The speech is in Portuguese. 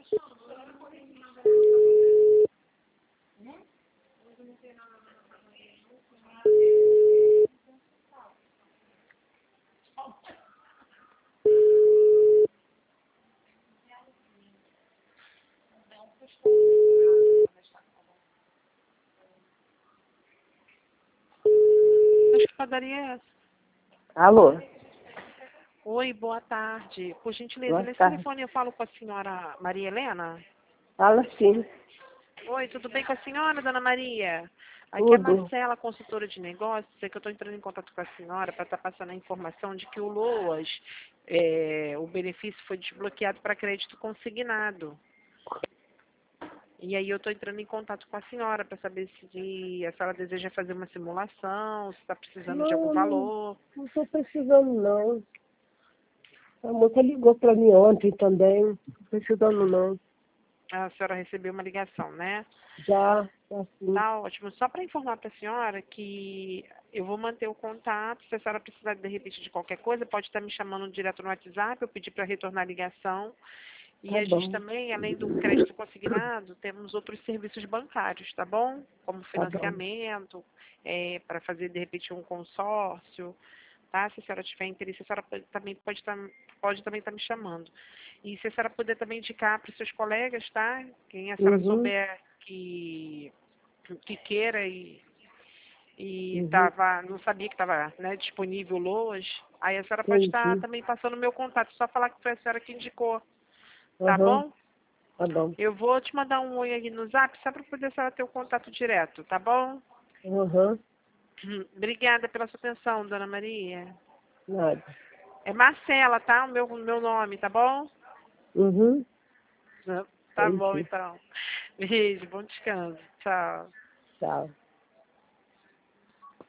Acho que padaria é essa. Alô? Oi, boa tarde. Por gentileza, Boa nesse tarde. telefone eu falo com a senhora Maria Helena? Fala sim. Oi, tudo bem com a senhora, dona Maria? Aqui é a Tudo. Marcela, consultora de negócios. É que eu estou entrando em contato com a senhora para estar passando a informação de que o LOAS, o benefício foi desbloqueado para crédito consignado. E aí eu estou entrando em contato com a senhora para saber se a senhora deseja fazer uma simulação, se está precisando de algum Não, valor. não estou precisando não. A moça ligou para mim ontem também. Não tô precisando não. A senhora recebeu uma ligação, né? Já sim. Tá ótimo. Só para informar para a senhora que eu vou manter o contato. Se a senhora precisar de repente de qualquer coisa, pode estar me chamando direto no WhatsApp, eu pedir para retornar a ligação. E Tá a gente bom. também, além do crédito consignado, temos outros serviços bancários, tá bom? Como Tá bom. financiamento, para fazer de repente um consórcio, tá? Se a senhora tiver interesse, a senhora pode também estar me chamando. E se a senhora puder também indicar para os seus colegas, tá? Quem a senhora Uhum. souber que queira e Uhum. não sabia que estava, né, disponível hoje, aí a senhora pode estar Entendi. também passando o meu contato, só falar que foi a senhora que indicou, tá Uhum. bom? Tá bom. Eu vou te mandar um oi aí no zap, só para poder a senhora ter o contato direto, tá bom? Uhum. Obrigada pela sua atenção, dona Maria. Nada. É Marcela, tá? O meu nome, tá bom? Uhum. Tá bom, Entendi. então. Beijo, bom descanso. Tchau. Tchau.